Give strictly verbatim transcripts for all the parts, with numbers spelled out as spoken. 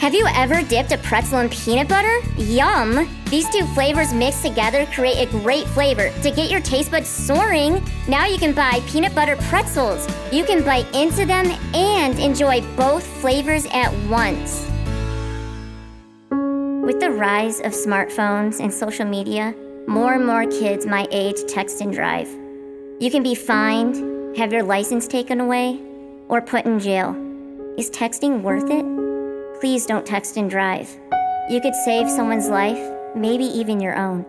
Have you ever dipped a pretzel in peanut butter? Yum! These two flavors mixed together create a great flavor to get your taste buds soaring. Now you can buy peanut butter pretzels. You can bite into them and enjoy both flavors at once. With the rise of smartphones and social media, more and more kids my age text and drive. You can be fined, have your license taken away, or put in jail. Is texting worth it? Please don't text and drive. You could save someone's life, maybe even your own.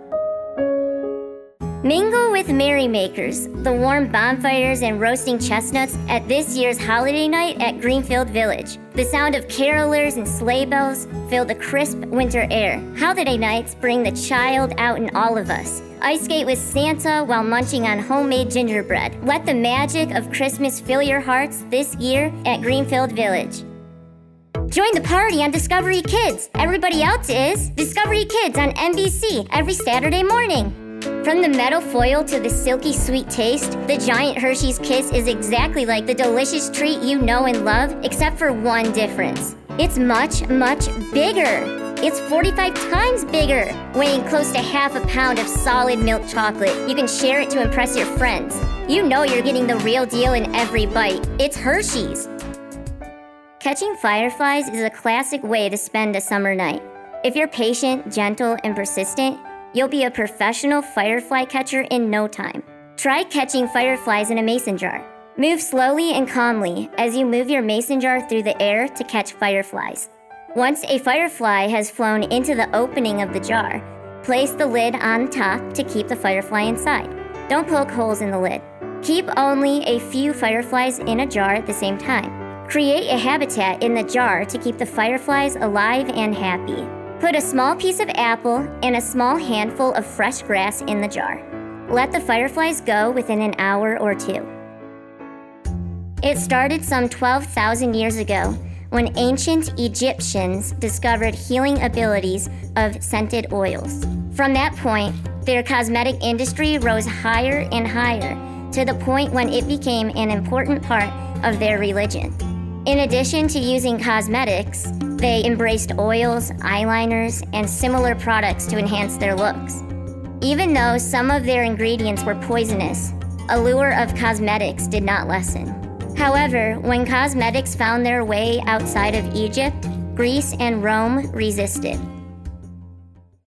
Mingle with merrymakers, the warm bonfires and roasting chestnuts at this year's holiday night at Greenfield Village. The sound of carolers and sleigh bells fill the crisp winter air. Holiday nights bring the child out in all of us. Ice skate with Santa while munching on homemade gingerbread. Let the magic of Christmas fill your hearts this year at Greenfield Village. Join the party on Discovery Kids. Everybody else is Discovery Kids on N B C every Saturday morning. From the metal foil to the silky sweet taste, the giant Hershey's Kiss is exactly like the delicious treat you know and love, except for one difference. It's much, much bigger. It's forty-five times bigger, weighing close to half a pound of solid milk chocolate. You can share it to impress your friends. You know you're getting the real deal in every bite. It's Hershey's. Catching fireflies is a classic way to spend a summer night. If you're patient, gentle, and persistent, you'll be a professional firefly catcher in no time. Try catching fireflies in a mason jar. Move slowly and calmly as you move your mason jar through the air to catch fireflies. Once a firefly has flown into the opening of the jar, place the lid on top to keep the firefly inside. Don't poke holes in the lid. Keep only a few fireflies in a jar at the same time. Create a habitat in the jar to keep the fireflies alive and happy. Put a small piece of apple and a small handful of fresh grass in the jar. Let the fireflies go within an hour or two. It started some twelve thousand years ago when ancient Egyptians discovered healing abilities of scented oils. From that point, their cosmetic industry rose higher and higher to the point when it became an important part of their religion. In addition to using cosmetics, they embraced oils, eyeliners, and similar products to enhance their looks. Even though some of their ingredients were poisonous, allure of cosmetics did not lessen. However, when cosmetics found their way outside of Egypt, Greece and Rome resisted.